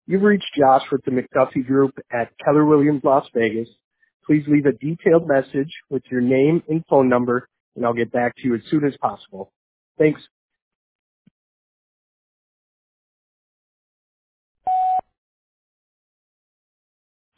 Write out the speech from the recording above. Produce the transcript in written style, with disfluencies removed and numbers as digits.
You've reached Josh with the McDuffie Group at Keller Williams, Las Vegas. Please leave a detailed message with your name and phone number, and I'll get back to you as soon as possible. Thanks.